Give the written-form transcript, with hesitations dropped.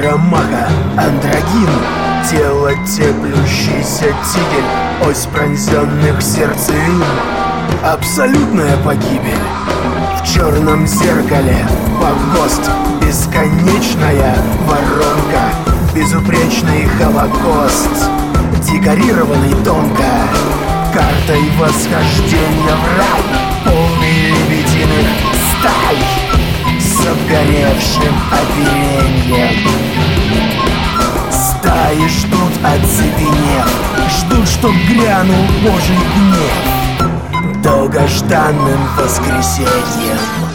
Росомаха, андрогин, тело теплющийся тигель, ось пронзенных сердцевин. Абсолютная погибель. В черном зеркале погост, бесконечная воронка, безупречный холокост, декорированный тонко картой восхождения в рай, полный лебединых стай с обгоревшим опереньем. Стаи ждут, оцепенев, ждут, чтоб грянул Божий гнев долгожданным воскресеньем.